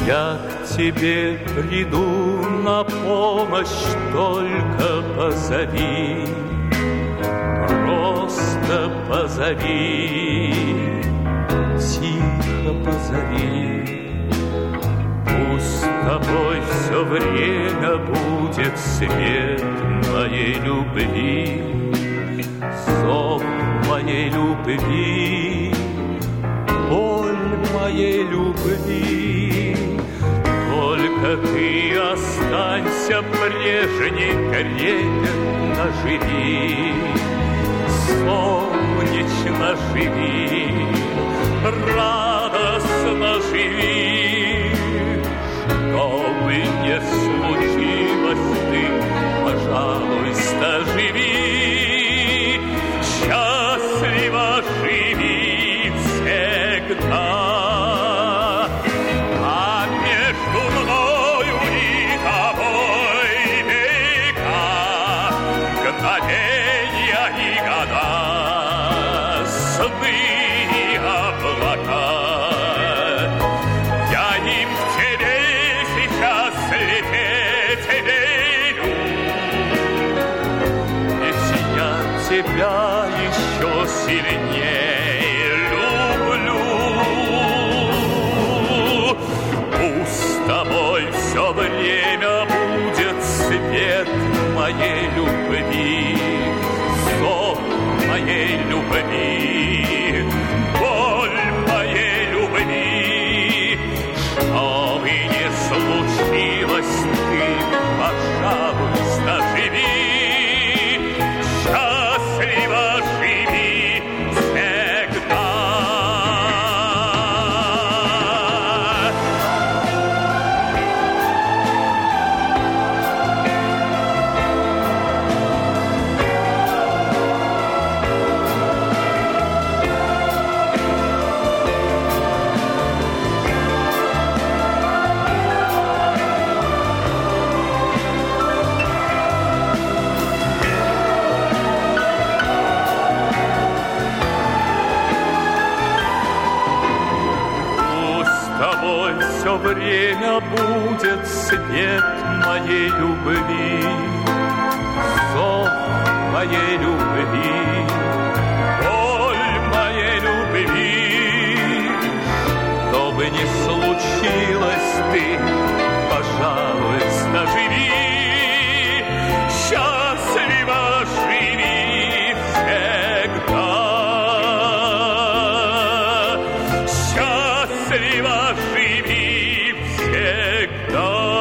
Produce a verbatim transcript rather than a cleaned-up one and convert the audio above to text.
Я к тебе приду на помощь, только позови, просто позови, тихо позови. Пусть с тобой все время будет свет моей любви, зов моей любви, боль моей любви. Только ты останься прежней, крепко живи, солнечно живи, радостно живи. Что бы ни случилось, ты, пожалуйста, живи, счастливо живи всегда. Тебя еще сильнее люблю. Пусть с тобой все время будет свет моей любви, зов моей любви, боль моей любви. Что бы ни случилось, ты, пожалуйста, живи. Все время будет свет моей любви, зов моей любви, боль моей любви. Что бы ни случилось, ты, пожалуйста, живи, счастливо живи всегда, счастливо живи всегда.